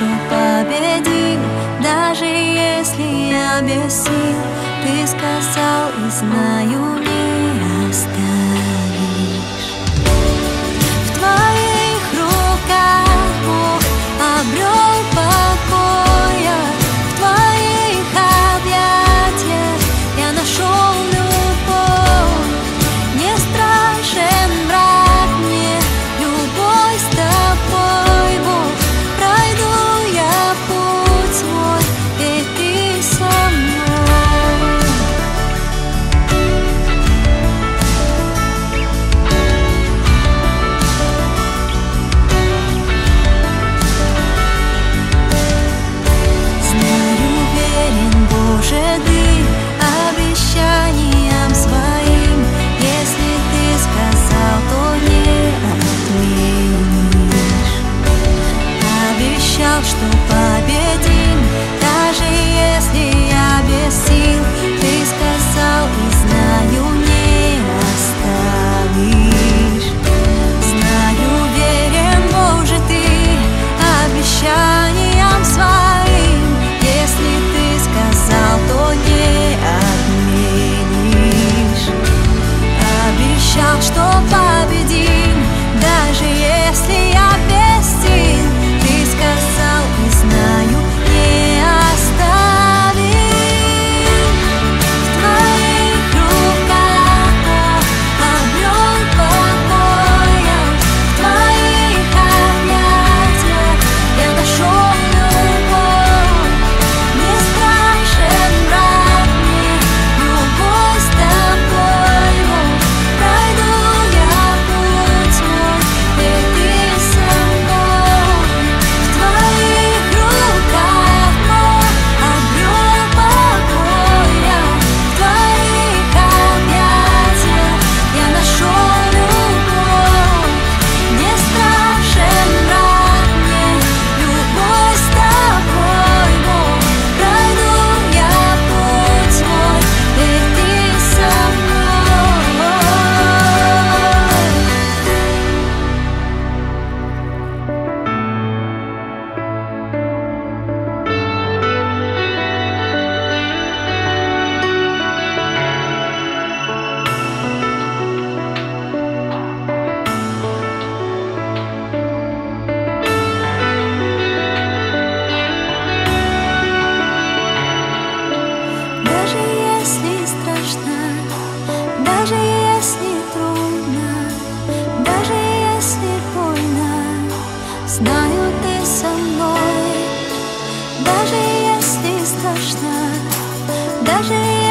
что победим, даже если я без сил. Ты сказал и знаю, не оставишь. В твоих руках Бог обрел покоя, в твоих объятиях я нашел любовь. Не страшен враг мне, любовь с тобой, Бог. Пройду я путь свой, ведь ты со мной. Знаю, верен, Боже, ты обещаниям своим. Если ты сказал, то не отменишь. Обещал, что победим, даже если я без сил. Ты сказал и знаю, не оставишь. Знаю, верен, Боже, ты обещаниям своим. Если ты сказал, то не отменишь. Обещал, что победим, даже если я без сил. Ты сказал и знаю, не оставишь. В твоих руках обрел покоя, в твоих объятиях я нашел любовь. Не страшен враг мне, любовь с тобой, Бог. Пройду я путь свой, ведь ты со мной. В твоих руках Бог обрел покоя, в твоих объятиях я нашел любовь. Не страшен враг мне, любовь с тобой, Бог. Пройду я путь свой, ведь ты со мной. Даже если страшно, даже если трудно, даже если больно, знаю, ты со мной. Даже если страшно, даже